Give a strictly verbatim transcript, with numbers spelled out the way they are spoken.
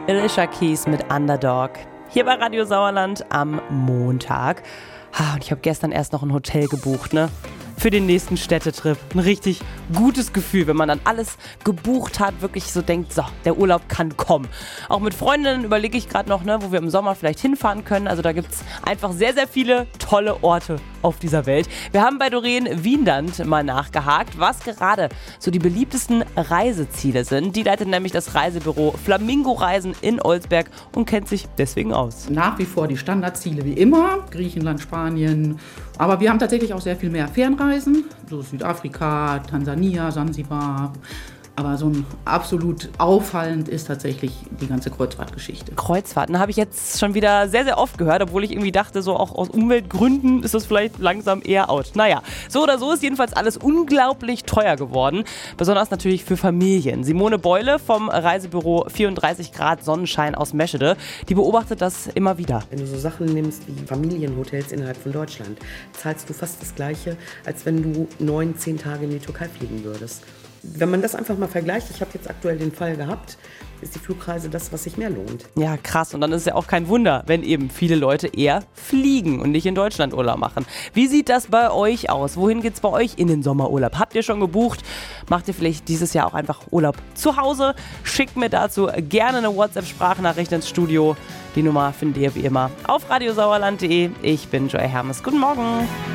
Alicia Keys mit Underdog. Hier bei Radio Sauerland am Montag. Ah, und ich habe gestern erst noch ein Hotel gebucht, ne? Für den nächsten Städtetrip. Ein richtig gutes Gefühl, wenn man dann alles gebucht hat, wirklich so denkt, so, der Urlaub kann kommen. Auch mit Freundinnen überlege ich gerade noch, ne, wo wir im Sommer vielleicht hinfahren können. Also da gibt es einfach sehr, sehr viele tolle Orte auf dieser Welt. Wir haben bei Doreen Wiendand mal nachgehakt, was gerade so die beliebtesten Reiseziele sind. Die leitet nämlich das Reisebüro Flamingo Reisen in Olsberg und kennt sich deswegen aus. Nach wie vor die Standardziele wie immer, Griechenland, Spanien. Aber wir haben tatsächlich auch sehr viel mehr Fernreisen, so Südafrika, Tansania, Sansibar. Aber so ein absolut auffallend ist tatsächlich die ganze Kreuzfahrtgeschichte. Kreuzfahrten habe ich jetzt schon wieder sehr, sehr oft gehört, obwohl ich irgendwie dachte, so auch aus Umweltgründen ist das vielleicht langsam eher out. Naja, so oder so ist jedenfalls alles unglaublich teuer geworden. Besonders natürlich für Familien. Simone Beule vom Reisebüro vierunddreißig Grad Sonnenschein aus Meschede, die beobachtet das immer wieder. Wenn du so Sachen nimmst wie Familienhotels innerhalb von Deutschland, zahlst du fast das Gleiche, als wenn du neun, zehn Tage in die Türkei fliegen würdest. Wenn man das einfach mal vergleicht, ich habe jetzt aktuell den Fall gehabt, ist die Flugreise das, was sich mehr lohnt. Ja, krass. Und dann ist es ja auch kein Wunder, wenn eben viele Leute eher fliegen und nicht in Deutschland Urlaub machen. Wie sieht das bei euch aus? Wohin geht's bei euch in den Sommerurlaub? Habt ihr schon gebucht? Macht ihr vielleicht dieses Jahr auch einfach Urlaub zu Hause? Schickt mir dazu gerne eine WhatsApp-Sprachnachricht ins Studio. Die Nummer findet ihr wie immer auf radiosauerland punkt de. Ich bin Joy Hermes. Guten Morgen.